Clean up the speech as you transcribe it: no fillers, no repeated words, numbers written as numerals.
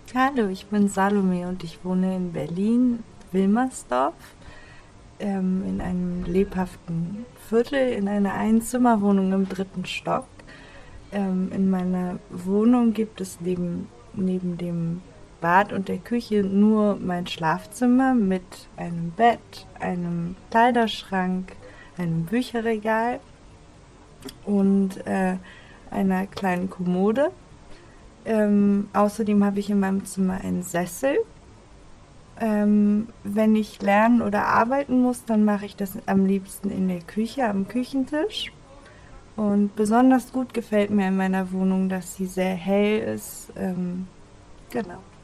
Hallo, ich bin Salome und ich wohne in Berlin, Wilmersdorf, in einem lebhaften Viertel, in einer Einzimmerwohnung im dritten Stock. In meiner Wohnung gibt es neben dem Bad und der Küche nur mein Schlafzimmer mit einem Bett, einem Kleiderschrank, einem Bücherregal und einer kleinen Kommode. Außerdem habe ich in meinem Zimmer einen Sessel. Wenn ich lernen oder arbeiten muss, dann mache ich das am liebsten in der Küche, am Küchentisch. Und besonders gut gefällt mir in meiner Wohnung, dass sie sehr hell ist. Genau.